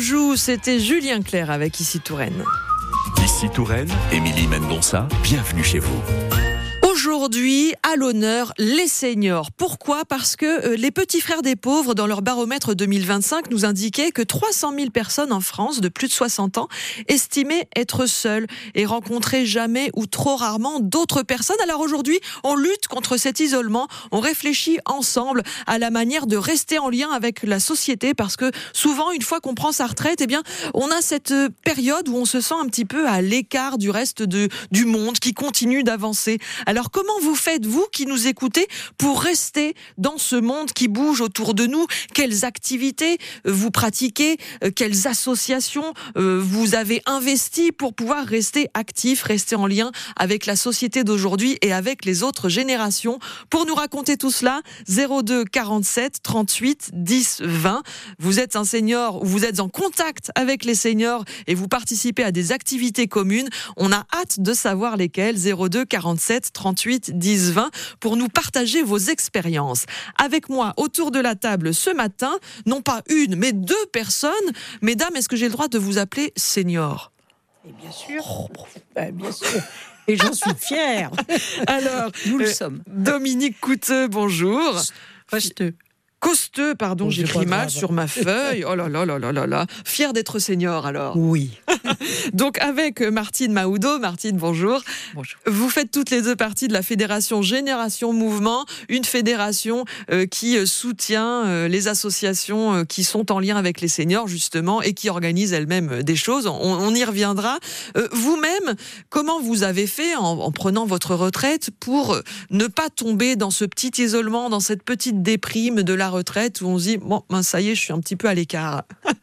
Joue, c'était Julien Clerc avec Ici Touraine. Ici Touraine, Émilie Mendonça, bienvenue chez vous. Aujourd'hui, à l'honneur, les seniors. Pourquoi ? Parce que les petits frères des pauvres, dans leur baromètre 2025, nous indiquaient que 300 000 personnes en France de plus de 60 ans estimaient être seules et rencontraient jamais ou trop rarement d'autres personnes. Alors aujourd'hui, on lutte contre cet isolement. On réfléchit ensemble à la manière de rester en lien avec la société, parce que souvent, une fois qu'on prend sa retraite, eh bien, on a cette période où on se sent un petit peu à l'écart du reste du monde qui continue d'avancer. Alors comment vous faites, vous qui nous écoutez, pour rester dans ce monde qui bouge autour de nous ? Quelles activités vous pratiquez ? Quelles associations vous avez investies pour pouvoir rester actif, rester en lien avec la société d'aujourd'hui et avec les autres générations ? Pour nous raconter tout cela, 02 47 38 10 20. Vous êtes un senior ou vous êtes en contact avec les seniors et vous participez à des activités communes. On a hâte de savoir lesquelles. 02 47 38 10 20 pour nous partager vos expériences. Avec moi, autour de la table ce matin, non pas une, mais deux personnes. Mesdames, est-ce que j'ai le droit de vous appeler senior ? Et bien sûr. Bien sûr. Et j'en suis fière. Alors, nous le sommes. Dominique Couteux, bonjour. Costeux, pardon, j'ai pris mal sur ma feuille. Oh là là là là là là. Fier d'être senior, alors. Oui. Donc, avec Martine Mahoudeau. Martine, bonjour. Bonjour. Vous faites toutes les deux partie de la fédération Génération Mouvement, une fédération qui soutient les associations qui sont en lien avec les seniors, justement, et qui organisent elles-mêmes des choses. On y reviendra. Vous-même, comment vous avez fait en prenant votre retraite pour ne pas tomber dans ce petit isolement, dans cette petite déprime de la retraite où on se dit, bon, ben, ça y est, je suis un petit peu à l'écart.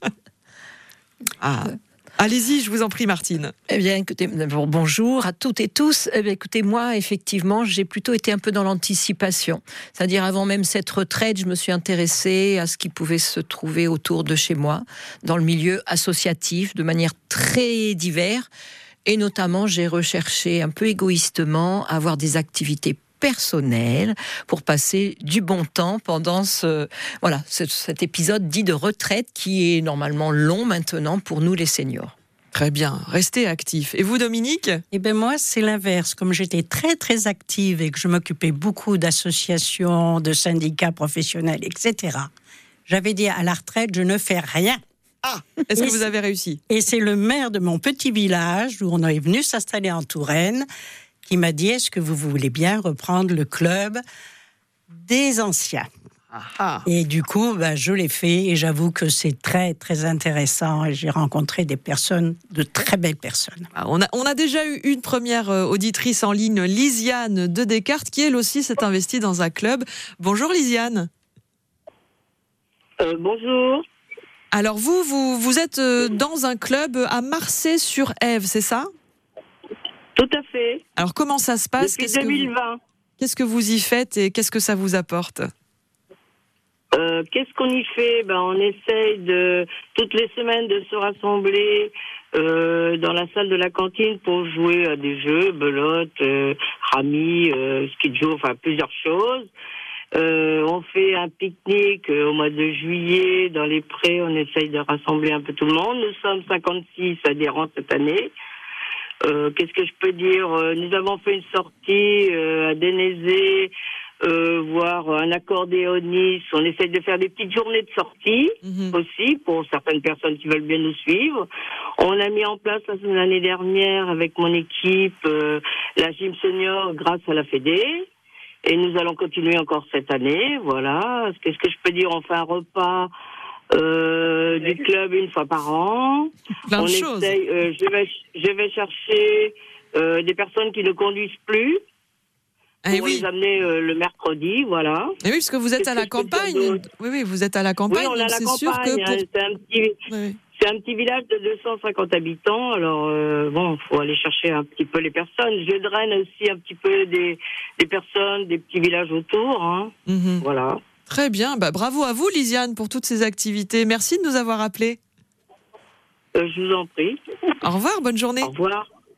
Allez-y, je vous en prie, Martine. Eh bien, écoutez, bonjour à toutes et tous. Eh bien, écoutez, moi, effectivement, j'ai plutôt été un peu dans l'anticipation. C'est-à-dire, avant même cette retraite, je me suis intéressée à ce qui pouvait se trouver autour de chez moi, dans le milieu associatif, de manière très diverse. Et notamment, j'ai recherché un peu égoïstement à avoir des activités personnel pour passer du bon temps pendant cet épisode dit de retraite qui est normalement long maintenant pour nous les seniors. Très bien, restez actifs. Et vous, Dominique ? Eh bien moi, c'est l'inverse. Comme j'étais très très active et que je m'occupais beaucoup d'associations, de syndicats professionnels, etc., j'avais dit à la retraite, je ne fais rien. Ah, est-ce que vous avez réussi ? Et c'est le maire de mon petit village où on est venu s'installer en Touraine qui m'a dit, est-ce que vous voulez bien reprendre le club des anciens ? Et du coup, je l'ai fait et j'avoue que c'est très, très intéressant et j'ai rencontré des personnes, de très belles personnes. On a déjà eu une première auditrice en ligne, Lisiane de Descartes, qui elle aussi s'est investie dans un club. Bonjour Lisiane. Bonjour. Alors vous êtes dans un club à Marseille-sur-Ève, c'est ça ? Tout à fait. Alors comment ça se passe ? Depuis 2020. Qu'est-ce que vous y faites et qu'est-ce que ça vous apporte ? Qu'est-ce qu'on y fait ? On essaye toutes les semaines de se rassembler dans la salle de la cantine pour jouer à des jeux, belote, rami, ski de jour, enfin plusieurs choses. On fait un pique-nique au mois de juillet dans les prés. On essaye de rassembler un peu tout le monde. Nous sommes 56 adhérents cette année. Qu'est-ce que je peux dire ? Nous avons fait une sortie à Dénézé, voir un accordéoniste. On essaye de faire des petites journées de sortie aussi pour certaines personnes qui veulent bien nous suivre. On a mis en place l'année dernière avec mon équipe la gym senior grâce à la Fédé. Et nous allons continuer encore cette année. Voilà. Qu'est-ce que je peux dire ? On fait un repas du club une fois par an. Plein de choses. Je vais chercher des personnes qui ne conduisent plus pour les amener le mercredi, voilà. Et oui, parce que vous êtes à la campagne. Oui, vous êtes à la campagne. Oui, on est à la campagne. Sûr que c'est un petit village de 250 habitants. Alors, faut aller chercher un petit peu les personnes. Je draine aussi un petit peu des personnes, des petits villages autour. Hein. Voilà. Très bien, bravo à vous Lisiane pour toutes ces activités. Merci de nous avoir appelés. Je vous en prie. Au revoir, bonne journée. Au revoir.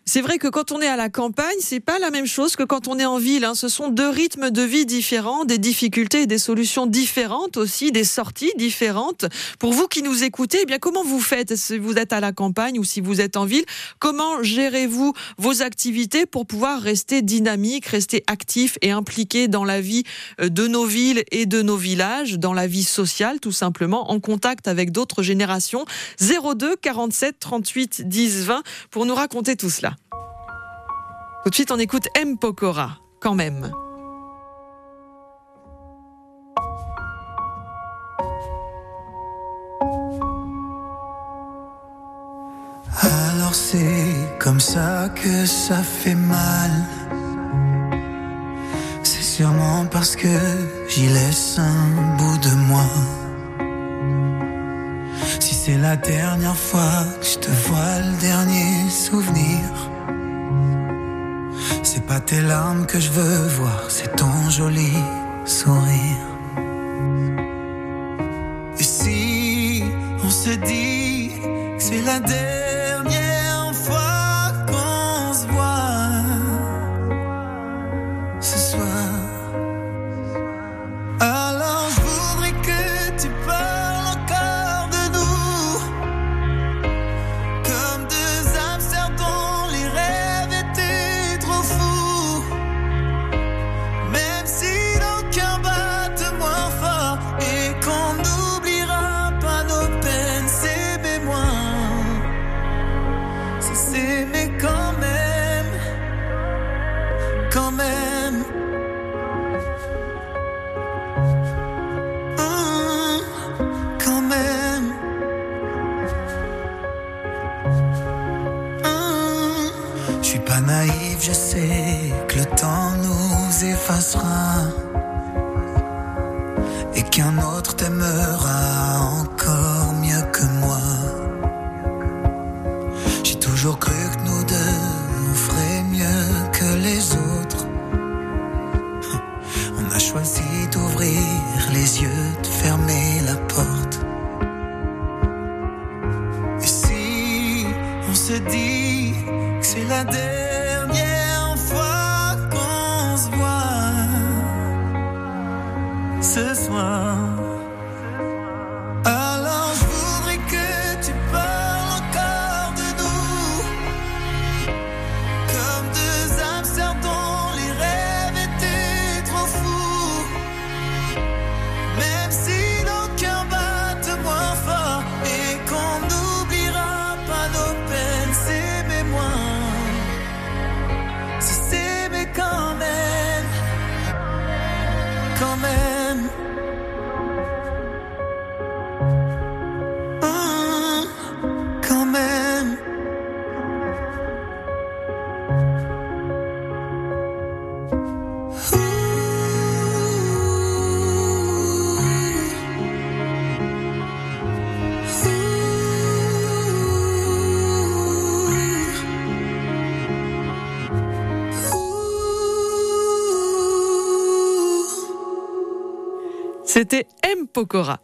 C'est vrai que quand on est à la campagne, c'est pas la même chose que quand on est en ville. Ce sont deux rythmes de vie différents, des difficultés et des solutions différentes aussi, des sorties différentes. Pour vous qui nous écoutez, eh bien comment vous faites si vous êtes à la campagne ou si vous êtes en ville? Comment gérez-vous vos activités pour pouvoir rester dynamique, rester actif et impliqué dans la vie de nos villes et de nos villages, dans la vie sociale tout simplement, en contact avec d'autres générations? 02 47 38 10 20 pour nous raconter tout cela. Tout de suite, on écoute M. Pokora, quand même. Alors c'est comme ça que ça fait mal. C'est sûrement parce que j'y laisse un bout de moi. Si c'est la dernière fois que je te vois, le dernier souvenir, c'est pas tes larmes que je veux voir, c'est ton joli sourire. Et si on se dit que c'est la dernière fois qu'on se voit ce soir, alors je voudrais que tu parles encore de nous, comme deux hamsters dont les rêves étaient trop fous. Même si nos cœurs battent moins fort et qu'on n'oubliera pas nos peines, s'aimer moins, c'est s'aimer quand même, quand même. Quand même. Je suis pas naïf, je sais que le temps nous effacera et qu'un autre t'aimera encore mieux que moi. J'ai toujours cru que nous deux on ferait mieux que les autres. On a choisi d'ouvrir les yeux, de fermer la porte. Et si on se dit que c'est la dernière fois qu'on se voit ce soir, alors je voudrais que tu parles encore de nous, comme deux hamsters dont les rêves étaient trop fous. Même si nos cœurs battent moins fort et qu'on n'oubliera pas nos peines, s'aimer moins, c'est s'aimer quand même, quand même. Quand même. C'était M. Pokora.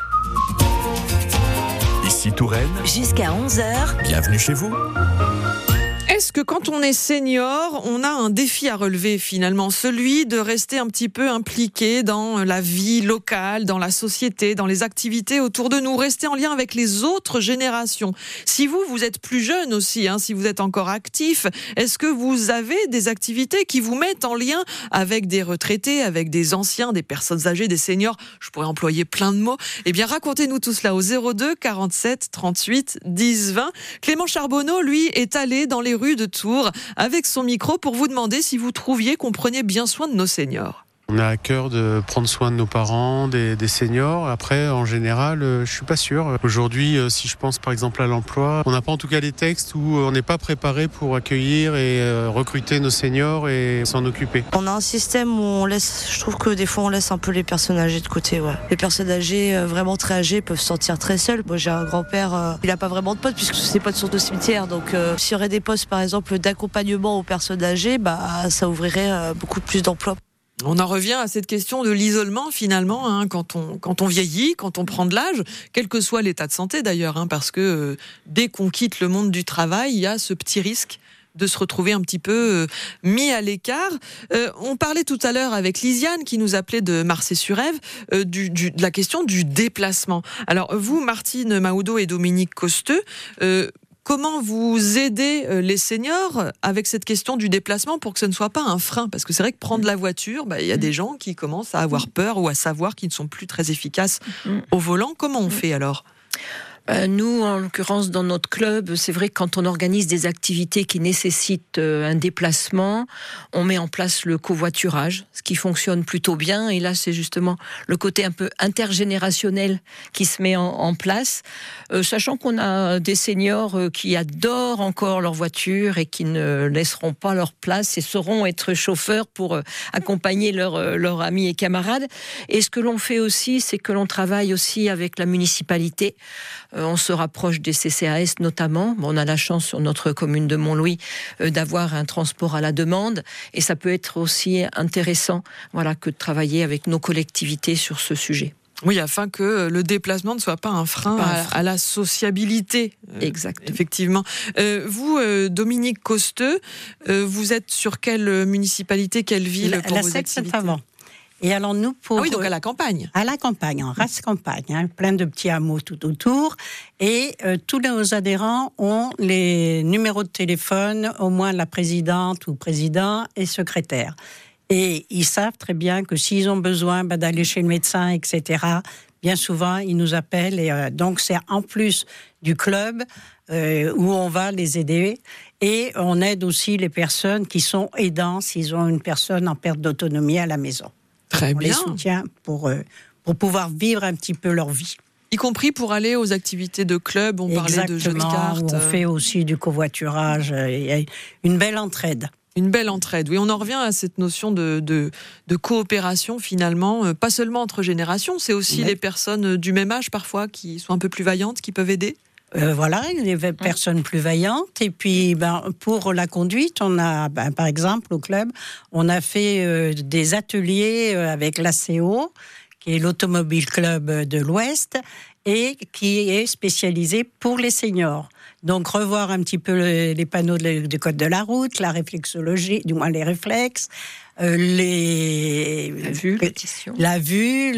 Ici Touraine, Jusqu'à 11h, bienvenue chez vous. Est-ce que quand on est senior, on a un défi à relever finalement, celui de rester un petit peu impliqué dans la vie locale, dans la société, dans les activités autour de nous, rester en lien avec les autres générations? Si vous êtes plus jeune aussi, si vous êtes encore actif, est-ce que vous avez des activités qui vous mettent en lien avec des retraités, avec des anciens, des personnes âgées, des seniors? Je pourrais employer plein de mots. Eh bien, racontez-nous tout cela au 02 47 38 10 20. Clément Charbonneau, lui, est allé dans les rues de Tours avec son micro pour vous demander si vous trouviez qu'on prenait bien soin de nos seniors. On a à cœur de prendre soin de nos parents, des seniors. Après, en général, je suis pas sûr. Aujourd'hui, si je pense par exemple à l'emploi, on n'a pas en tout cas des textes où on n'est pas préparé pour accueillir et recruter nos seniors et s'en occuper. On a un système où on laisse, je trouve que des fois on laisse un peu les personnes âgées de côté. Ouais. Les personnes âgées, vraiment très âgées, peuvent se sentir très seules. Moi j'ai un grand-père, il n'a pas vraiment de potes puisque ses potes sont au cimetière. Donc s'il y aurait des postes par exemple d'accompagnement aux personnes âgées, ça ouvrirait beaucoup plus d'emplois. On en revient à cette question de l'isolement finalement, quand on vieillit, quand on prend de l'âge, quel que soit l'état de santé d'ailleurs, parce que dès qu'on quitte le monde du travail, il y a ce petit risque de se retrouver un petit peu mis à l'écart. On parlait tout à l'heure avec Lisiane qui nous appelait de Marseille-sur-Ève de la question du déplacement. Alors vous, Martine Mahoudeau et Dominique Costeux, comment vous aidez les seniors avec cette question du déplacement pour que ce ne soit pas un frein? Parce que c'est vrai que prendre la voiture, il y a des gens qui commencent à avoir peur ou à savoir qu'ils ne sont plus très efficaces au volant. Comment on fait alors ? Nous, en l'occurrence, dans notre club, c'est vrai que quand on organise des activités qui nécessitent un déplacement, on met en place le covoiturage, ce qui fonctionne plutôt bien. Et là, c'est justement le côté un peu intergénérationnel qui se met en place, sachant qu'on a des seniors qui adorent encore leur voiture et qui ne laisseront pas leur place et sauront être chauffeurs pour accompagner leurs amis et camarades. Et ce que l'on fait aussi, c'est que l'on travaille aussi avec la municipalité. On se rapproche des CCAS notamment. On a la chance sur notre commune de Montlouis d'avoir un transport à la demande et ça peut être aussi intéressant que de travailler avec nos collectivités sur ce sujet. Oui, afin que le déplacement ne soit pas un frein à la sociabilité. Exactement. Effectivement. Vous, Dominique Costeux, vous êtes sur quelle municipalité, quelle ville pour vos activités ? Et alors nous donc à la campagne. À la campagne, en race campagne, plein de petits hameaux tout autour. Et tous nos adhérents ont les numéros de téléphone, au moins la présidente ou président et secrétaire. Et ils savent très bien que s'ils ont besoin d'aller chez le médecin, etc., bien souvent, ils nous appellent. Et donc c'est en plus du club où on va les aider. Et on aide aussi les personnes qui sont aidants s'ils ont une personne en perte d'autonomie à la maison. Très bien. On les soutient pour pouvoir vivre un petit peu leur vie. Y compris pour aller aux activités de club, on parlait de jeux de cartes. On fait aussi du covoiturage, il y a une belle entraide. Une belle entraide, oui, on en revient à cette notion de coopération finalement, pas seulement entre générations, c'est aussi les personnes du même âge parfois qui sont un peu plus vaillantes, qui peuvent aider. Voilà, les personnes plus vaillantes. Et puis, pour la conduite, on a, par exemple, au club, on a fait des ateliers avec l'ACO, qui est l'Automobile Club de l'Ouest, et qui est spécialisé pour les seniors. Donc, revoir un petit peu les panneaux du code de la route, la réflexologie, du moins les réflexes, la vue,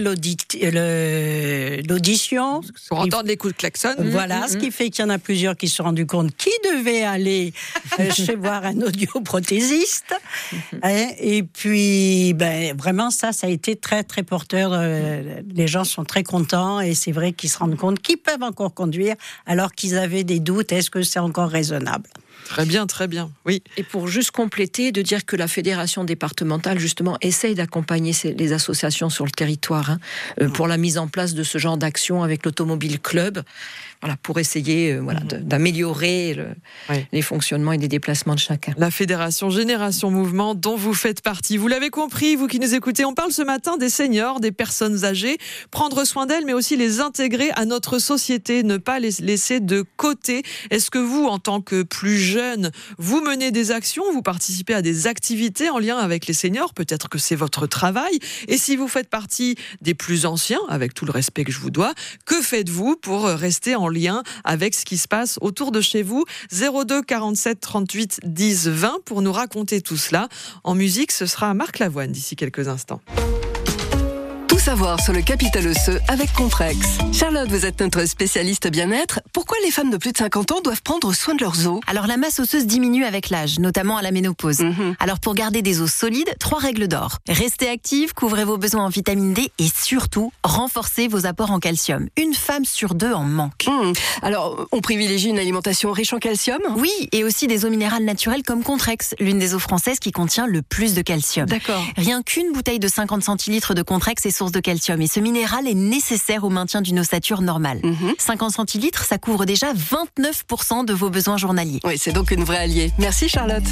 l'audition. Pour entendre les coups de klaxon. Voilà, ce qui fait qu'il y en a plusieurs qui se sont rendus compte qu'ils devaient aller chez voir un audioprothésiste. Et puis, vraiment, ça a été très, très porteur. Les gens sont très contents et c'est vrai qu'ils se rendent compte qu'ils peuvent encore conduire alors qu'ils avaient des doutes. Est-ce que c'est encore raisonnable ? Très bien, oui. Et pour juste compléter, de dire que la fédération départementale, justement, essaye d'accompagner les associations sur le territoire pour la mise en place de ce genre d'action avec l'Automobile Club, pour essayer d'améliorer les fonctionnements et les déplacements de chacun. La fédération Génération Mouvement dont vous faites partie. Vous l'avez compris, vous qui nous écoutez, on parle ce matin des seniors, des personnes âgées, prendre soin d'elles, mais aussi les intégrer à notre société, ne pas les laisser de côté. Est-ce que vous, en tant que plus jeune, vous menez des actions, vous participez à des activités en lien avec les seniors? Peut-être que c'est votre travail. Et si vous faites partie des plus anciens, avec tout le respect que je vous dois, que faites-vous pour rester en lien avec ce qui se passe autour de chez vous? 02 47 38 10 20 pour nous raconter tout cela. En musique, ce sera Marc Lavoine d'ici quelques instants. Tout savoir sur le capital osseux avec Contrex. Charlotte, vous êtes notre spécialiste bien-être. Pourquoi les femmes de plus de 50 ans doivent prendre soin de leurs os? Alors la masse osseuse diminue avec l'âge, notamment à la ménopause. Alors pour garder des os solides, 3 règles d'or. Restez active, couvrez vos besoins en vitamine D et surtout, renforcez vos apports en calcium. Une femme sur 2 en manque. Alors, on privilégie une alimentation riche en calcium? Oui, et aussi des eaux minérales naturelles comme Contrex, l'une des eaux françaises qui contient le plus de calcium. D'accord. Rien qu'une bouteille de 50 centilitres de Contrex est source de calcium et ce minéral est nécessaire au maintien d'une ossature normale. 50 centilitres, ça couvre déjà 29% de vos besoins journaliers. Oui, c'est donc une vraie alliée. Merci Charlotte.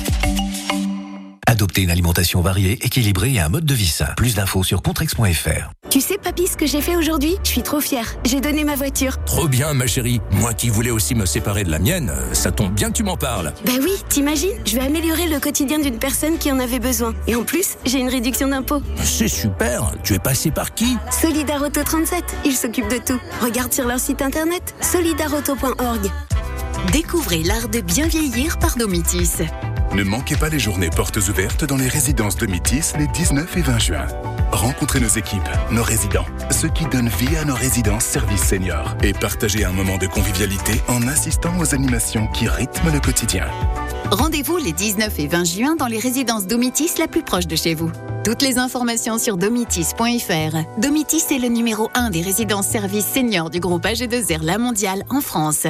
Adoptez une alimentation variée, équilibrée et un mode de vie sain. Plus d'infos sur contrex.fr. Tu sais, papy, ce que j'ai fait aujourd'hui? Je suis trop fière. J'ai donné ma voiture. Trop bien, ma chérie. Moi qui voulais aussi me séparer de la mienne, ça tombe bien que tu m'en parles. Ben oui, t'imagines? Je vais améliorer le quotidien d'une personne qui en avait besoin. Et en plus, j'ai une réduction d'impôt. C'est super. Tu es passé par qui? Solidarauto 37. Ils s'occupent de tout. Regarde sur leur site internet solidarauto.org. Découvrez l'art de bien vieillir par Domitis. Ne manquez pas les journées portes ouvertes dans les résidences Domitis les 19 et 20 juin. Rencontrez nos équipes, nos résidents, ceux qui donnent vie à nos résidences services seniors et partagez un moment de convivialité en assistant aux animations qui rythment le quotidien. Rendez-vous les 19 et 20 juin dans les résidences Domitis la plus proche de chez vous. Toutes les informations sur domitis.fr. Domitis est le numéro 1 des résidences services seniors du groupe AG2R La Mondiale en France.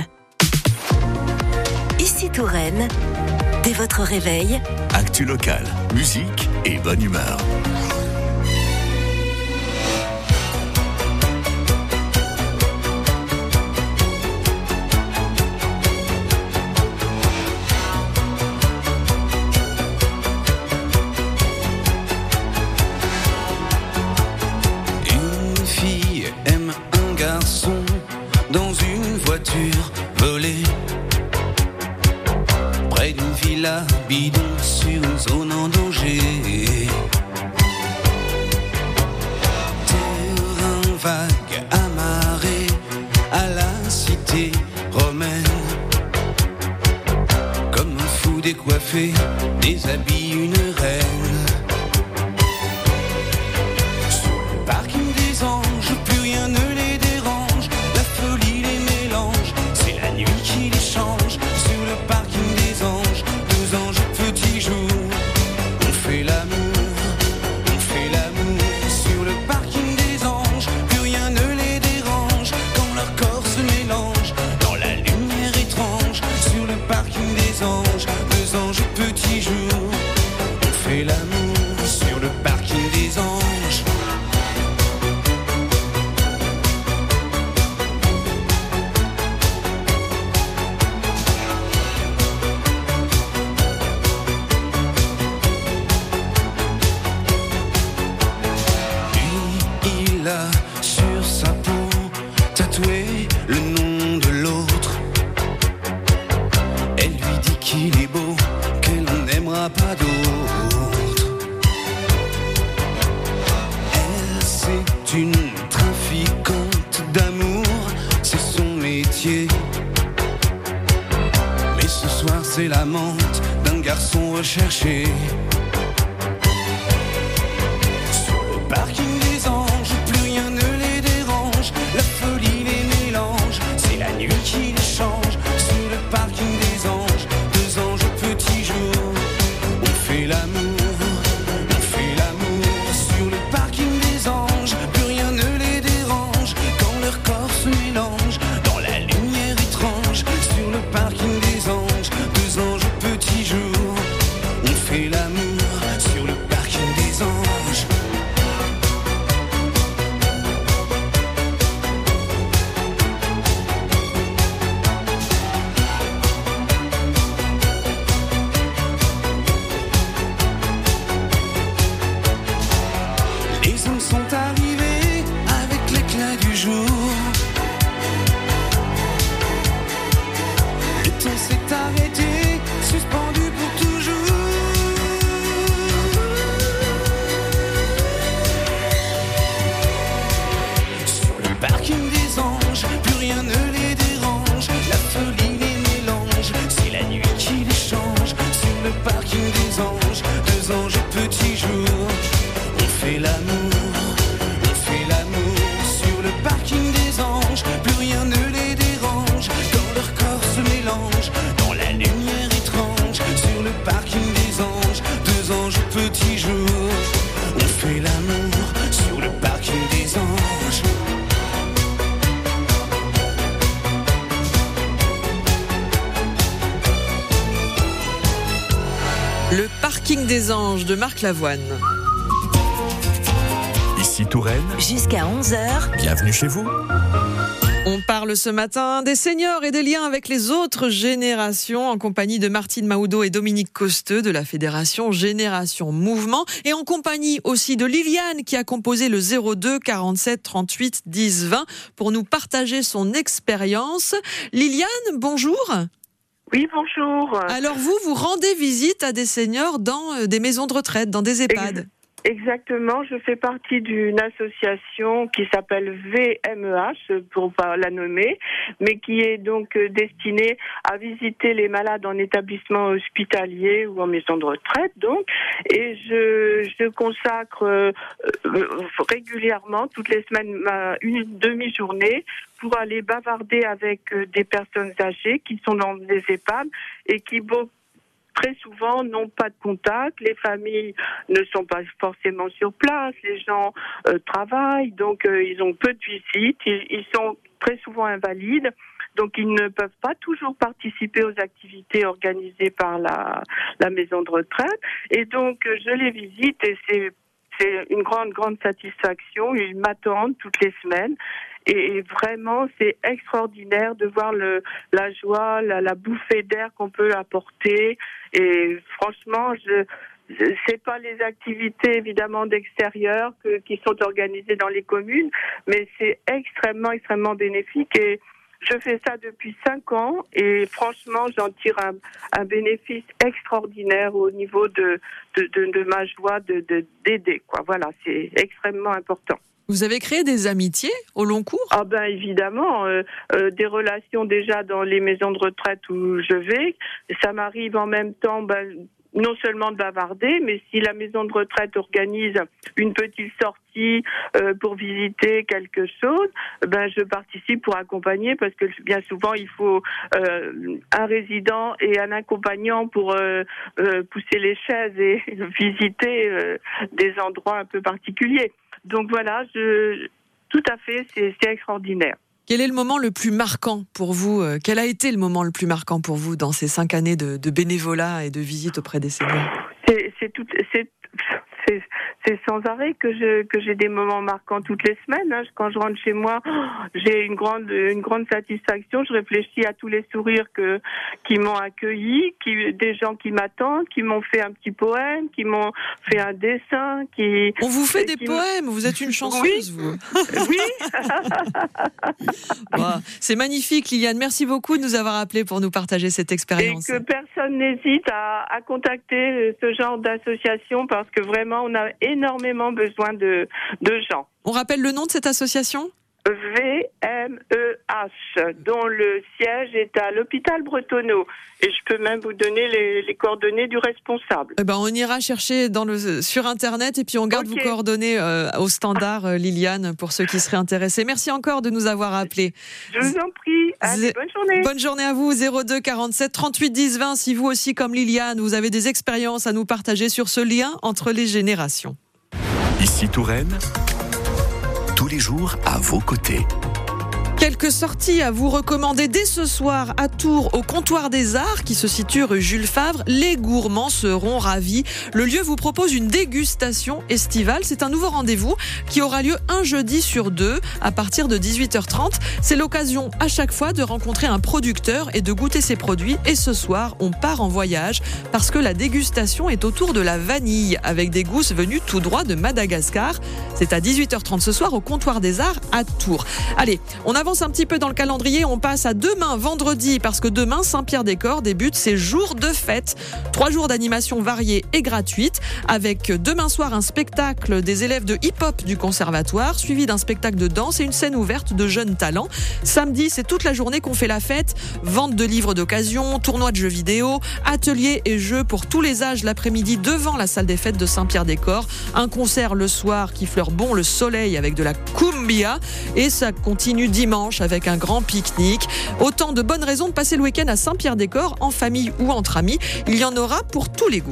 Ici Touraine, dès votre réveil, Actu locale, musique et bonne humeur. Une fille aime un garçon dans une voiture volée. Près d'une villa bidon sur une zone en danger. Terrain vague amarré à la cité romaine. Comme un fou décoiffé, déshabille une reine. Sur le parking des anges, plus rien ne les dérange. La folie les mélange, c'est la nuit qui les change. Sur le parking des anges, deux anges petits jours. On fait l'amour, on fait l'amour. Sur le parking des anges, plus rien ne les dérange. Quand leur corps se mélange dans la lumière étrange. Sur le parking des anges, deux anges petits jours. On fait l'amour sur le parking des anges. Il a sur sa peau tatoué le nom de l'autre. Elle lui dit qu'il est beau, qu'elle n'aimera pas d'autre. Elle, c'est une trafiquante d'amour, c'est son métier. Mais ce soir, c'est l'amante d'un garçon recherché. Parking des anges, plus rien ne les dérange. La folie les mélange, c'est la nuit qui les change. Sur le parking des anges, deux anges petits jours. On fait l'amour, on fait l'amour. Sur le parking des anges, plus rien ne les dérange. Quand leur corps se mélange dans la lumière étrange. Sur le parking des anges, deux anges petits jours. On fait l'amour sur le parking des anges. Les hommes sont arrivés avec l'éclat du jour. Le temps s'est arrêté, suspendu pour toujours. Sur le parking des anges, plus rien ne les dérange. La folie les mélange, c'est la nuit qui les change. Sur le parking des anges, deux anges petits jours. On fait l'amour, on fait l'amour. Sur le parking des anges, plus rien ne les dérange. Quand leur corps se mélange dans la lumière étrange. Sur le parking des anges, deux anges petits jours. On fait l'amour sur le parking des anges. Le parking des anges de Marc Lavoine. Ici Touraine, jusqu'à 11h. bienvenue chez vous. On parle ce matin des seniors et des liens avec les autres générations en compagnie de Martine Mahoudeau et Dominique Costeux de la Fédération Génération Mouvement et en compagnie aussi de Liliane qui a composé le 02 47 38 10 20 pour nous partager son expérience. Liliane, bonjour. Oui, bonjour. Alors vous rendez visite à des seniors dans des maisons de retraite, dans des EHPAD. Exactement, je fais partie d'une association qui s'appelle VMEH, pour pas la nommer, mais qui est donc destinée à visiter les malades en établissement hospitalier ou en maison de retraite, donc, et je consacre régulièrement, toutes les semaines, une demi-journée pour aller bavarder avec des personnes âgées qui sont dans des EHPAD et qui très souvent n'ont pas de contact, les familles ne sont pas forcément sur place, les gens travaillent, donc ils ont peu de visites, ils sont très souvent invalides, donc ils ne peuvent pas toujours participer aux activités organisées par la maison de retraite, et donc je les visite et c'est une grande satisfaction, ils m'attendent toutes les semaines. Et vraiment, c'est extraordinaire de voir la joie, la bouffée d'air qu'on peut apporter. Et franchement, c'est pas les activités évidemment d'extérieur qui sont organisées dans les communes, mais c'est extrêmement bénéfique. Et je fais ça depuis 5 ans et franchement, j'en tire un bénéfice extraordinaire au niveau de ma joie d'aider, quoi. Voilà, c'est extrêmement important. Vous avez créé des amitiés au long cours ? Ah ben évidemment, des relations déjà dans les maisons de retraite où je vais. Ça m'arrive en même temps, non seulement de bavarder, mais si la maison de retraite organise une petite sortie pour visiter quelque chose, je participe pour accompagner parce que bien souvent il faut un résident et un accompagnant pour pousser les chaises et visiter des endroits un peu particuliers. Donc voilà, tout à fait, c'est extraordinaire. Quel est le moment le plus marquant pour vous ? Quel a été le moment le plus marquant pour vous dans ces 5 années de bénévolat et de visite auprès des seniors ? C'est sans arrêt que j'ai des moments marquants toutes les semaines. Hein. Quand je rentre chez moi, j'ai une grande satisfaction. Je réfléchis à tous les sourires qui m'ont accueilli, des gens qui m'attendent, qui m'ont fait un petit poème, qui m'ont fait un dessin. On vous fait des poèmes. Vous êtes une chanceuse, vous. Oui. C'est magnifique, Liliane. Merci beaucoup de nous avoir appelés pour nous partager cette expérience. Et que personne n'hésite à contacter ce genre d'association parce que vraiment, on a énormément besoin de gens. On rappelle le nom de cette association ? VMEH, dont le siège est à l'hôpital Bretonneau. Et je peux même vous donner les coordonnées du responsable. On ira chercher sur Internet et puis on garde vos coordonnées au standard, Liliane, pour ceux qui seraient intéressés. Merci encore de nous avoir appelés. Je vous en prie. Allez, bonne journée. Bonne journée à vous. 02 47 38 10 20. Si vous aussi, comme Liliane, vous avez des expériences à nous partager sur ce lien entre les générations. Ici Touraine, tous les jours à vos côtés. Quelques sorties à vous recommander dès ce soir à Tours au Comptoir des Arts qui se situe rue Jules Favre. Les gourmands seront ravis. Le lieu vous propose une dégustation estivale. C'est un nouveau rendez-vous qui aura lieu un jeudi sur 2 à partir de 18h30. C'est l'occasion à chaque fois de rencontrer un producteur et de goûter ses produits. Et ce soir, on part en voyage parce que la dégustation est autour de la vanille avec des gousses venues tout droit de Madagascar. C'est à 18h30 ce soir au Comptoir des Arts à Tours. Allez, on avance un petit peu dans le calendrier, on passe à demain, vendredi, parce que demain, Saint-Pierre-des-Corps débute ses jours de fête. 3 jours d'animation variée et gratuite, avec demain soir un spectacle des élèves de hip-hop du conservatoire, suivi d'un spectacle de danse et une scène ouverte de jeunes talents. Samedi, c'est toute la journée qu'on fait la fête, vente de livres d'occasion, tournoi de jeux vidéo, ateliers et jeux pour tous les âges l'après-midi devant la salle des fêtes de Saint-Pierre-des-Corps, un concert le soir qui fleure bon le soleil avec de la cumbia, et ça continue dimanche avec un grand pique-nique. Autant de bonnes raisons de passer le week-end à Saint-Pierre-des-Corps en famille ou entre amis. Il y en aura pour tous les goûts.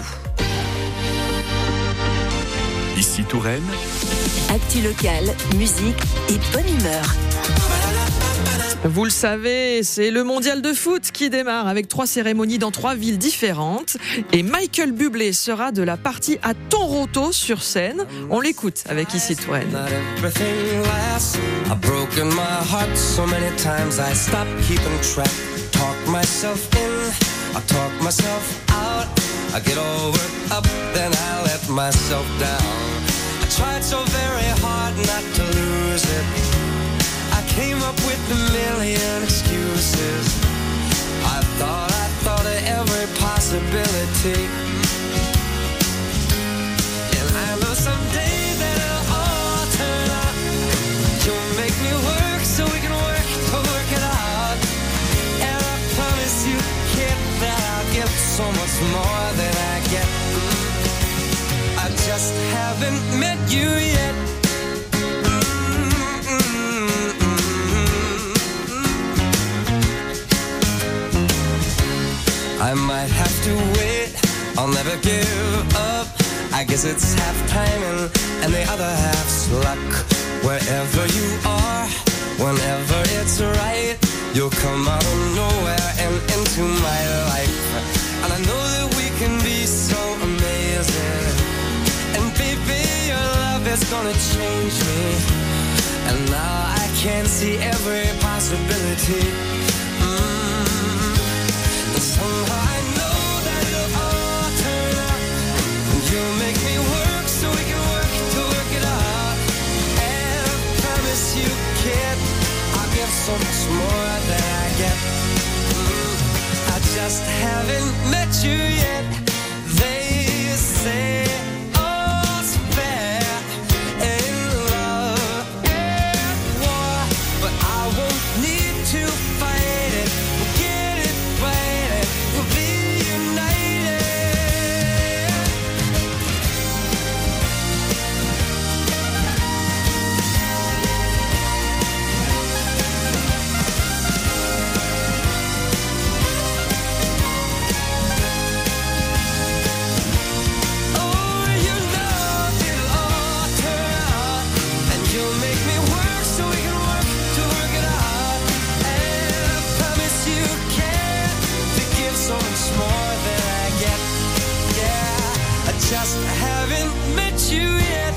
Ici Touraine. Actu locale, musique et bonne humeur. Vous le savez, c'est le mondial de foot qui démarre avec 3 cérémonies dans 3 villes différentes. Et Michael Bublé sera de la partie à Toronto sur scène. On l'écoute avec Ici Touraine. Came up with a million excuses. I thought of every possibility. And I know some haven't met you yet. I might have to wait, I'll never give up. I guess it's half timing and the other half's luck. Wherever you are, whenever it's right, you'll come out of nowhere and into my life. And I know that we can be so amazing. And baby, your love is gonna change me. And now I can see every possibility. And somehow I know that it'll all turn out. And you'll make me work so we can work to work it out. And I promise you, kid, I'll give so much more than I get. I just haven't met you yet. They say all's fair in love and war, but I won't need to fight it. We'll get it right, we'll be united. Just haven't met you yet.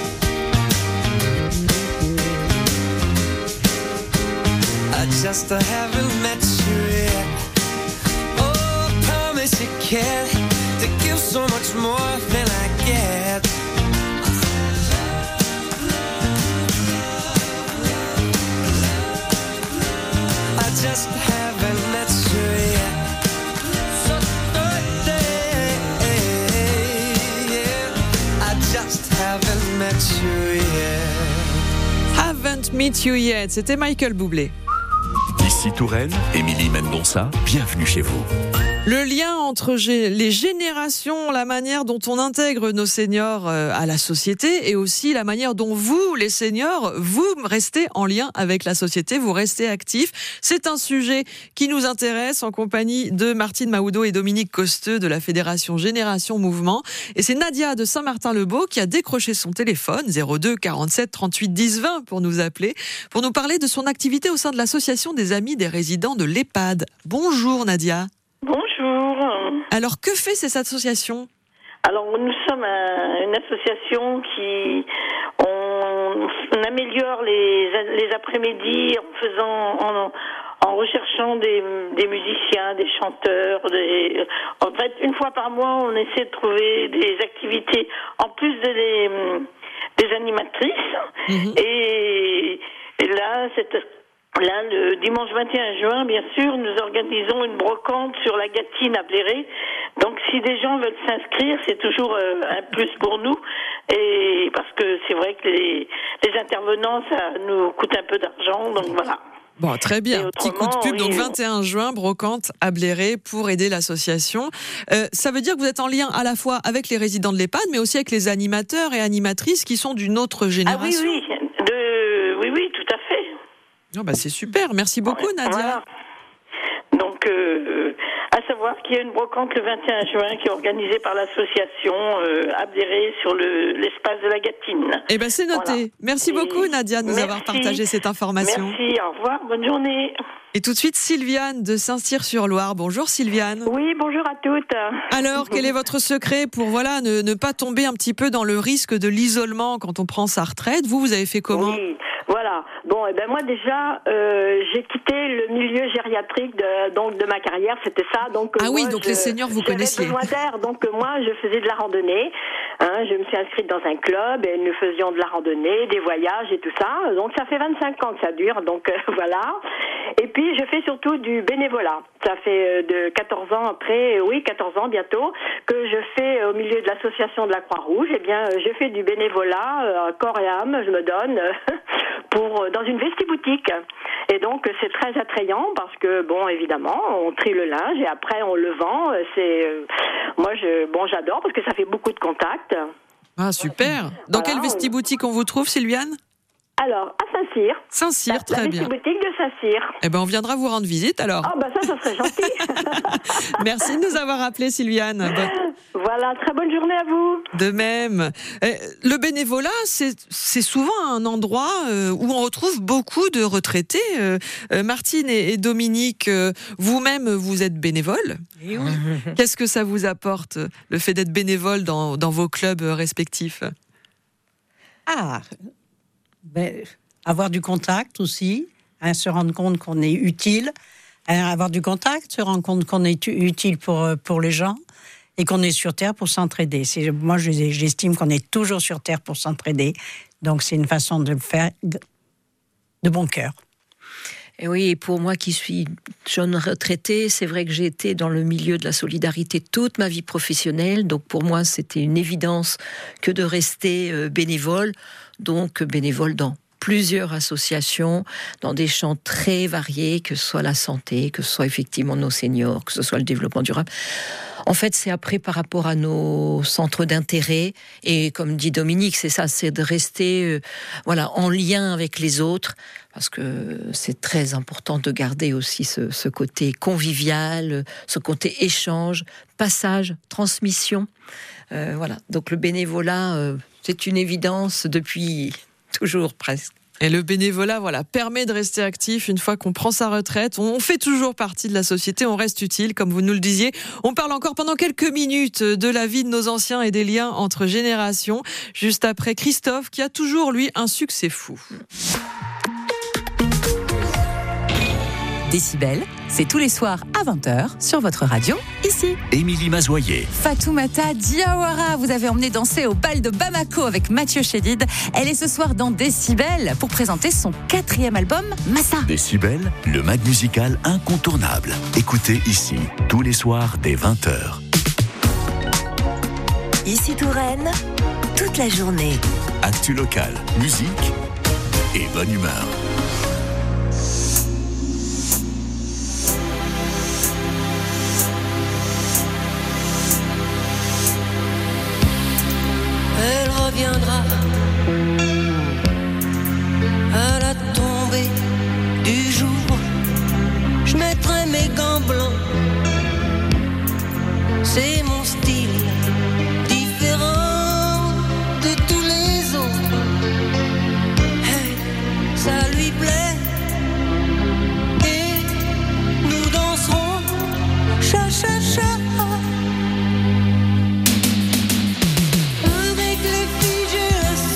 I just haven't met you yet. Oh, I promise you can't to give so much more than I get. I just haven't met you yet. Haven't met you yet. Haven't met you yet. C'était Michael Bublé. Ici Touraine, Émilie Mendonça, bienvenue chez vous. Le lien entre les générations, la manière dont on intègre nos seniors à la société et aussi la manière dont vous, les seniors, vous restez en lien avec la société, vous restez actifs. C'est un sujet qui nous intéresse en compagnie de Martine Mahoudeau et Dominique Costeux de la Fédération Génération Mouvement. Et c'est Nadia de Saint-Martin-le-Beau qui a décroché son téléphone 02 47 38 10 20 pour nous appeler, pour nous parler de son activité au sein de l'association des amis des résidents de l'EHPAD. Bonjour Nadia. Bonjour. Alors, que fait cette association ? Alors, nous sommes une association qui on améliore les après-midi en recherchant des musiciens, des chanteurs. En fait, une fois par mois, on essaie de trouver des activités en plus des animatrices. Mmh. Et là, le dimanche 21 juin, bien sûr, nous organisons une brocante sur la Gâtine à Bléré. Donc, si des gens veulent s'inscrire, c'est toujours un plus pour nous. Et parce que c'est vrai que les intervenants, ça nous coûte un peu d'argent. Donc, voilà. Bon, très bien. Petit coup de pub. Donc, 21 juin, brocante à Bléré pour aider l'association. Ça veut dire que vous êtes en lien à la fois avec les résidents de l'EHPAD, mais aussi avec les animateurs et animatrices qui sont d'une autre génération. Ah oui, tout à fait. Oh bah c'est super, merci beaucoup Nadia. Voilà. Donc, à savoir qu'il y a une brocante le 21 juin qui est organisée par l'association à Bléré sur l'espace de la Gâtine. Eh ben c'est noté. Voilà. Merci beaucoup Nadia de nous avoir partagé cette information. Merci, au revoir, bonne journée. Et tout de suite Sylviane de Saint-Cyr-sur-Loire. Bonjour Sylviane. Oui, bonjour à toutes. Alors, quel est votre secret pour ne pas tomber un petit peu dans le risque de l'isolement quand on prend sa retraite ? Vous avez fait comment ? Oui. Voilà. Bon, et ben moi déjà, j'ai quitté le milieu gériatrique de ma carrière, c'était ça. Donc les seniors vous connaissiez. J'avais besoin d'air, donc moi je faisais de la randonnée. Je me suis inscrite dans un club et nous faisions de la randonnée, des voyages et tout ça. Donc ça fait 25 ans que ça dure, donc voilà. Et puis je fais surtout du bénévolat. Ça fait de 14 ans après, 14 ans bientôt, que je fais au milieu de l'association de la Croix-Rouge. Eh bien, je fais du bénévolat, corps et âme, je me donne, dans une vestiboutique. Et donc, c'est très attrayant parce que, bon, évidemment, on trie le linge et après, on le vend. Moi, j'adore parce que ça fait beaucoup de contacts. Ah, super. Dans quelle vestiboutique on vous trouve, Sylviane ? Alors, à Saint-Cyr. Saint-Cyr, très bien. La boutique de Saint-Cyr. Eh ben, on viendra vous rendre visite alors. Ah, ça serait gentil. Merci de nous avoir appelés, Sylviane. Voilà, très bonne journée à vous. De même. Le bénévolat, c'est souvent un endroit où on retrouve beaucoup de retraités. Martine et Dominique, vous-même, vous êtes bénévole. Et oui. Qu'est-ce que ça vous apporte, le fait d'être bénévole dans vos clubs respectifs ? Avoir du contact aussi, se rendre compte qu'on est utile, avoir du contact, se rendre compte qu'on est utile pour les gens et qu'on est sur Terre pour s'entraider. Moi, j'estime qu'on est toujours sur Terre pour s'entraider, donc c'est une façon de le faire de bon cœur. Et oui, pour moi qui suis jeune retraitée, c'est vrai que j'ai été dans le milieu de la solidarité toute ma vie professionnelle, donc pour moi c'était une évidence que de rester bénévole, donc bénévole dans plusieurs associations, dans des champs très variés, que ce soit la santé, que ce soit effectivement nos seniors, que ce soit le développement durable. En fait, c'est après par rapport à nos centres d'intérêt, et comme dit Dominique, c'est ça, c'est de rester en lien avec les autres, parce que c'est très important de garder aussi ce côté convivial, ce côté échange, passage, transmission. Donc le bénévolat, c'est une évidence depuis toujours presque. Et le bénévolat, permet de rester actif une fois qu'on prend sa retraite. On fait toujours partie de la société, on reste utile, comme vous nous le disiez. On parle encore pendant quelques minutes de la vie de nos anciens et des liens entre générations. Juste après Christophe, qui a toujours, lui, un succès fou. Décibel, c'est tous les soirs à 20h sur votre radio, ici. Émilie Mazoyer. Fatoumata Diawara, vous avez emmené danser au bal de Bamako avec Mathieu Chédid. Elle est ce soir dans Décibel pour présenter son 4e album, Massa. Décibel, le mag musical incontournable. Écoutez ici, tous les soirs dès 20h. Ici Touraine, toute la journée. Actu local, musique et bonne humeur. Elle reviendra à la tombée du jour. Je mettrai mes gants blancs. C'est mon style, différent de tous les autres. Hey, ça lui plaît. Et nous danserons cha-cha-cha. Avec les filles, j'ai la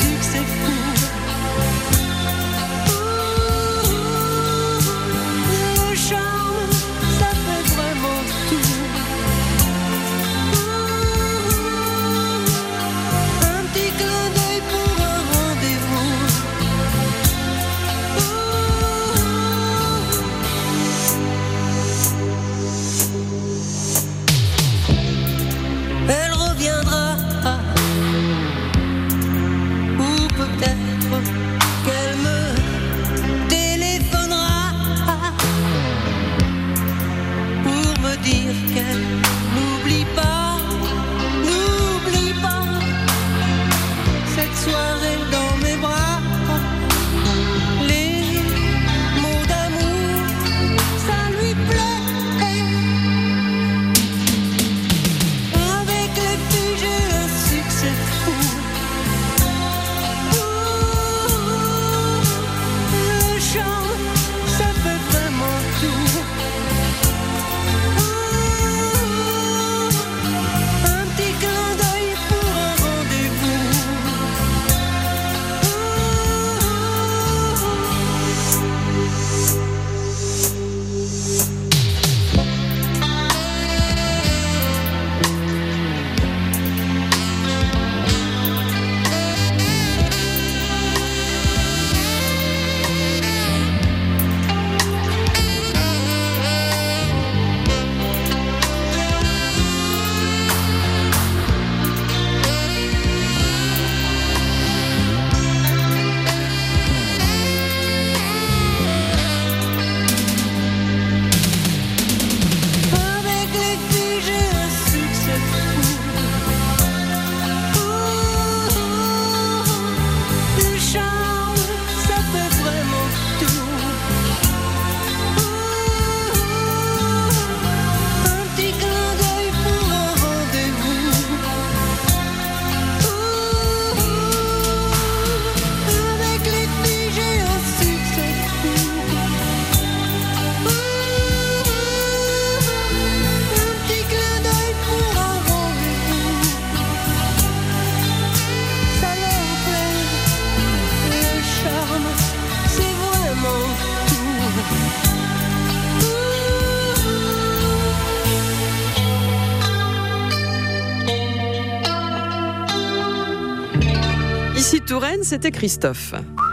Ici Touraine, c'était Christophe.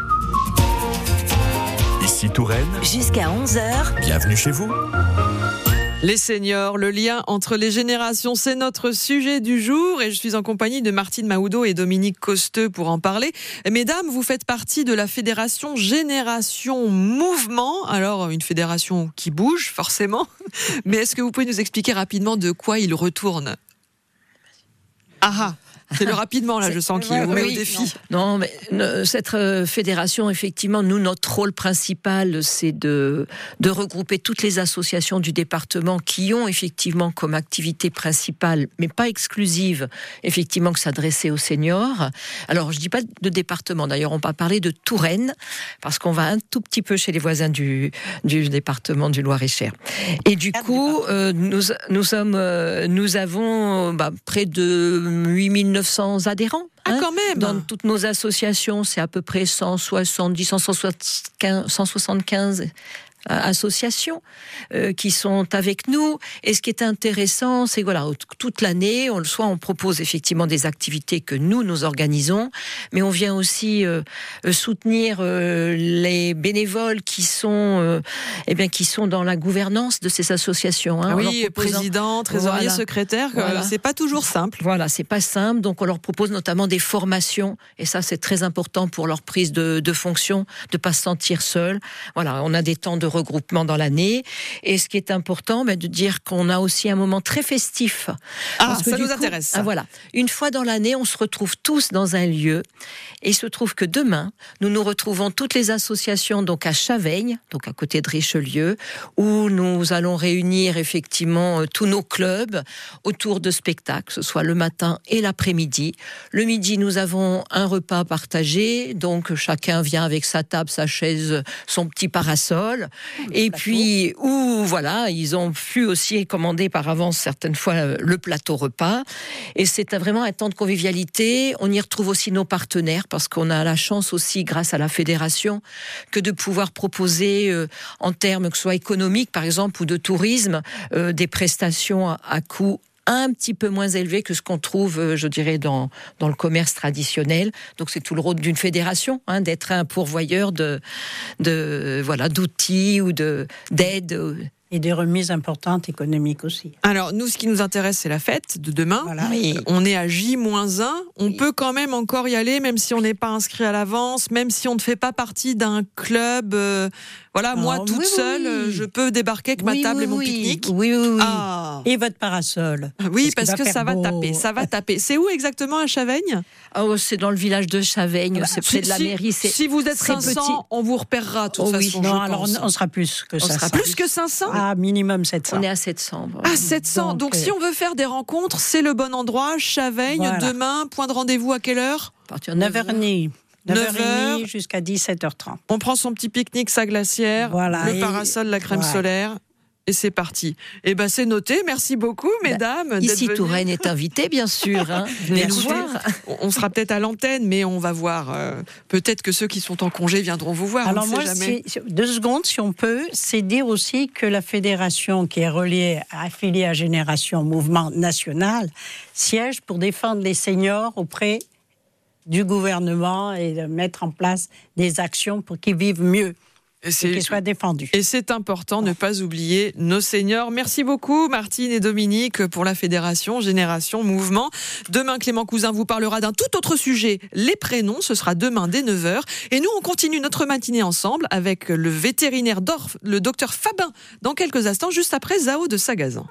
Ici Touraine. Jusqu'à 11h. Bienvenue chez vous. Les seniors, le lien entre les générations, c'est notre sujet du jour et je suis en compagnie de Martine Mahoudeau et Dominique Costeux pour en parler. Mesdames, vous faites partie de la fédération Génération Mouvement. Alors, une fédération qui bouge, forcément. Mais est-ce que vous pouvez nous expliquer rapidement de quoi il retourne ? C'est le rapidement, là, je sens qu'il vous met au défi. Non, mais cette fédération, effectivement, nous, notre rôle principal, c'est de regrouper toutes les associations du département qui ont effectivement comme activité principale, mais pas exclusive, effectivement, que s'adresser aux seniors. Alors, je dis pas de département, d'ailleurs, on va parler de Touraine, parce qu'on va un tout petit peu chez les voisins du département du Loir-et-Cher. Et du coup, nous avons près de 8900 adhérents. Quand même. Dans toutes nos associations, c'est à peu près 175 associations qui sont avec nous. Et ce qui est intéressant, c'est voilà, toute l'année, on propose effectivement des activités que nous organisons, mais on vient aussi soutenir les bénévoles qui sont dans la gouvernance de ces associations. Oui, président, trésorier, secrétaire, c'est pas toujours simple. Voilà, c'est pas simple. Donc on leur propose notamment des formations, et ça c'est très important pour leur prise de fonction, de pas se sentir seul. Voilà, on a des temps de regroupement dans l'année, et ce qui est important, de dire qu'on a aussi un moment très festif. Parce que ça nous intéresse. Ça. Voilà, une fois dans l'année, on se retrouve tous dans un lieu, et il se trouve que demain, nous nous retrouvons toutes les associations donc à Chaveigne, donc à côté de Richelieu, où nous allons réunir effectivement tous nos clubs autour de spectacles, que ce soit le matin et l'après-midi. Le midi, nous avons un repas partagé, donc chacun vient avec sa table, sa chaise, son petit parasol. Et puis, ils ont pu aussi commander par avance certaines fois le plateau repas. Et c'est vraiment un temps de convivialité. On y retrouve aussi nos partenaires, parce qu'on a la chance aussi, grâce à la fédération, que de pouvoir proposer, en termes que ce soit économiques, par exemple, ou de tourisme, des prestations à coût un petit peu moins élevé que ce qu'on trouve, je dirais, dans le commerce traditionnel. Donc c'est tout le rôle d'une fédération, d'être un pourvoyeur d'outils ou d'aide. Et des remises importantes économiques aussi. Alors, nous, ce qui nous intéresse, c'est la fête de demain. Voilà. On est à J-1. On peut quand même encore y aller, même si on n'est pas inscrit à l'avance, même si on ne fait pas partie d'un club. Moi, toute seule, je peux débarquer avec ma table et mon pique-nique. Oui. Et votre parasol. Oui, parce que ça va taper. Ça va taper. C'est où exactement, à Chaveigne ? C'est dans le village de Chaveigne, c'est près de la mairie. Si vous êtes 500, petit. On vous repérera, de toute façon. Non, alors on sera plus que 500. Plus que 500 ? Minimum 700. On est à 700. 700. Donc si on veut faire des rencontres, c'est le bon endroit. Chaveigne, demain, point de rendez-vous à quelle heure ? À partir de 9h30. 9h30 jusqu'à 17h30. On prend son petit pique-nique, sa glacière, le parasol, la crème solaire. Et c'est parti. C'est noté. Merci beaucoup, mesdames. Ici, Touraine est invitée, bien sûr. Venez nous voir. On sera peut-être à l'antenne, mais on va voir. Peut-être que ceux qui sont en congé viendront vous voir. Alors, on ne sait jamais. 2 secondes, si on peut, c'est dire aussi que la fédération qui est affiliée à Génération Mouvement National siège pour défendre les seniors auprès du gouvernement et de mettre en place des actions pour qu'ils vivent mieux. Et qu'ils soient défendus. Et c'est important de ne pas oublier nos seniors. Merci beaucoup Martine et Dominique pour la fédération Génération Mouvement. Demain, Clément Cousin vous parlera d'un tout autre sujet, les prénoms. Ce sera demain dès 9h. Et nous, on continue notre matinée ensemble avec le vétérinaire le docteur Fabin, dans quelques instants, juste après Zao de Sagazan.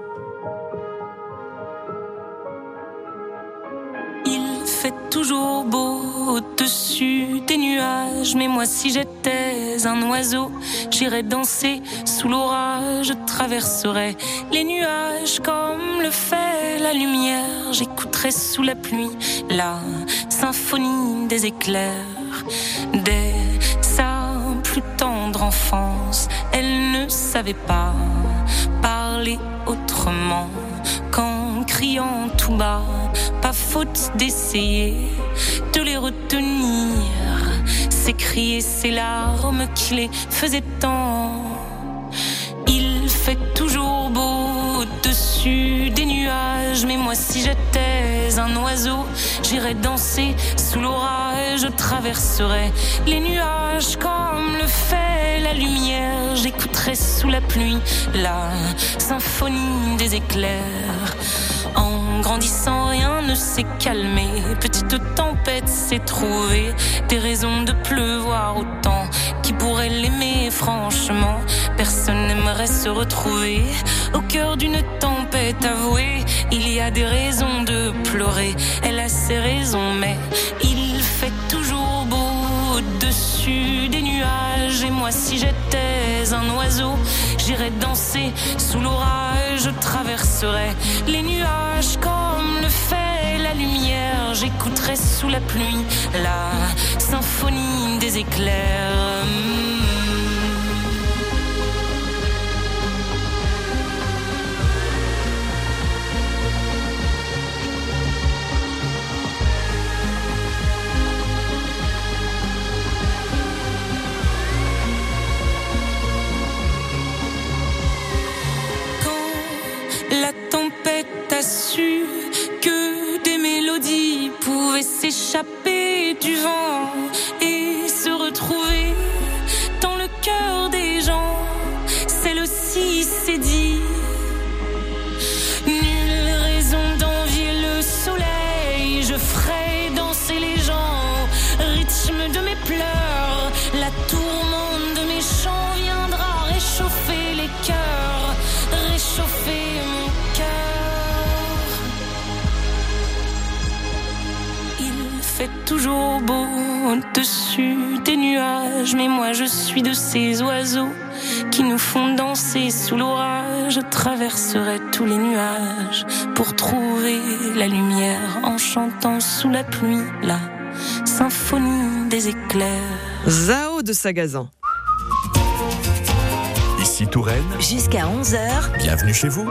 Il fait toujours beau au-dessus des nuages, mais moi si j'étais un oiseau, j'irais danser sous l'orage, je traverserais les nuages comme le fait la lumière, j'écouterais sous la pluie la symphonie des éclairs. Dès sa plus tendre enfance, elle ne savait pas parler autrement qu'en criant tout bas. Pas faute d'essayer de les retenir, ces cris et ces larmes qui les faisaient tant. Il fait toujours beau au-dessus des nuages, mais moi si j'étais un oiseau, J'irai danser sous l'orage, je traverserai les nuages comme le fait la lumière. J'écouterai sous la pluie la symphonie des éclairs. En grandissant, rien ne s'est calmé. Petite tempête s'est trouvée des raisons de pleuvoir autant. Qui pourrait l'aimer franchement? Personne n'aimerait se retrouver au cœur d'une tempête avouée. Il y a des raisons de pleurer, elle a ses raisons, mais il fait toujours beau au-dessus des nuages. Et moi, si j'étais un oiseau, j'irais danser sous l'orage. Je traverserais les nuages comme le fait la lumière. J'écouterais sous la pluie la symphonie des éclairs. La tempête a su que des mélodies pouvaient s'échapper du vent et se retrouver dans le cœur des gens. Celle-ci s'est dit, nulle raison d'envier le soleil. Je ferai danser les gens, rythme de mes pleurs. La tourmente de mes chants viendra réchauffer les cœurs, réchauffer mon cœur. Il fait toujours beau au-dessus des nuages, mais moi je suis de ces oiseaux qui nous font danser sous l'orage. Je traverserai tous les nuages pour trouver la lumière en chantant sous la pluie la symphonie des éclairs. Zao de Sagazan. Ici Touraine. Jusqu'à 11h. Bienvenue chez vous.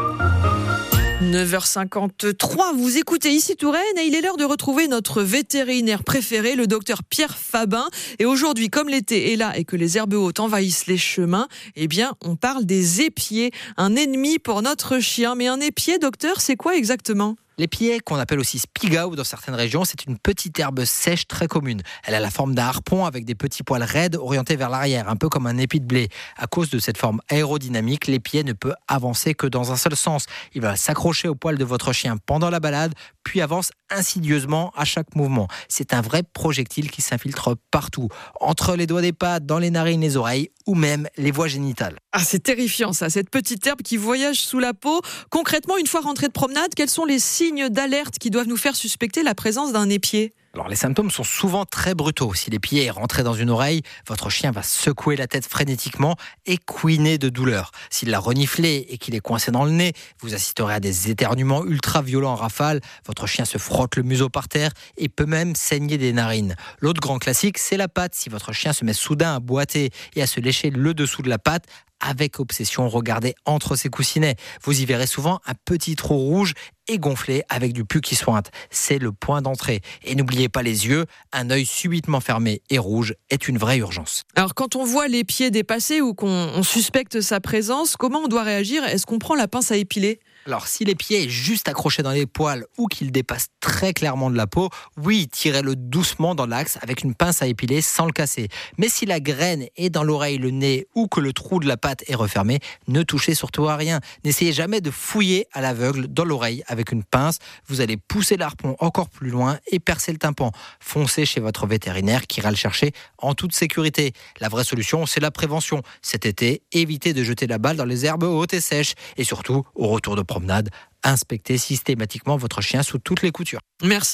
9h53, vous écoutez Ici Touraine et il est l'heure de retrouver notre vétérinaire préféré, le docteur Pierre Fabin. Et aujourd'hui, comme l'été est là et que les herbes hautes envahissent les chemins, eh bien, on parle des épiers, un ennemi pour notre chien. Mais un épier, docteur, c'est quoi exactement ? L'épier, qu'on appelle aussi spigao dans certaines régions, c'est une petite herbe sèche très commune. Elle a la forme d'un harpon avec des petits poils raides orientés vers l'arrière, un peu comme un épi de blé. À cause de cette forme aérodynamique, l'épier ne peut avancer que dans un seul sens. Il va s'accrocher au poil de votre chien pendant la balade, puis avance insidieusement à chaque mouvement. C'est un vrai projectile qui s'infiltre partout, entre les doigts des pattes, dans les narines, les oreilles ou même les voies génitales. Ah, c'est terrifiant ça, cette petite herbe qui voyage sous la peau. Concrètement, une fois rentré de promenade, quels sont les signes d'alerte qui doivent nous faire suspecter la présence d'un épier ? Alors, les symptômes sont souvent très brutaux. Si l'épier est rentré dans une oreille, votre chien va secouer la tête frénétiquement et couiner de douleur. S'il l'a reniflé et qu'il est coincé dans le nez, vous assisterez à des éternuements ultra violents en rafale. Votre chien se frotte le museau par terre et peut même saigner des narines. L'autre grand classique, c'est la patte. Si votre chien se met soudain à boiter et à se lécher le dessous de la patte, avec obsession, regardez entre ses coussinets. Vous y verrez souvent un petit trou rouge et gonflé avec du pus qui sointe. C'est le point d'entrée. Et n'oubliez pas les yeux, un œil subitement fermé et rouge est une vraie urgence. Alors quand on voit l'épier dépasser ou qu'on suspecte sa présence, comment on doit réagir ? Est-ce qu'on prend la pince à épiler ? Alors, si l'épier est juste accroché dans les poils ou qu'il dépasse très clairement de la peau, oui, tirez-le doucement dans l'axe avec une pince à épiler sans le casser. Mais si la graine est dans l'oreille, le nez ou que le trou de la patte est refermé, ne touchez surtout à rien. N'essayez jamais de fouiller à l'aveugle dans l'oreille avec une pince. Vous allez pousser l'harpon encore plus loin et percer le tympan. Foncez chez votre vétérinaire qui ira le chercher en toute sécurité. La vraie solution, c'est la prévention. Cet été, évitez de jeter la balle dans les herbes hautes et sèches. Et surtout, au retour de promenade, inspectez systématiquement votre chien sous toutes les coutures. Merci.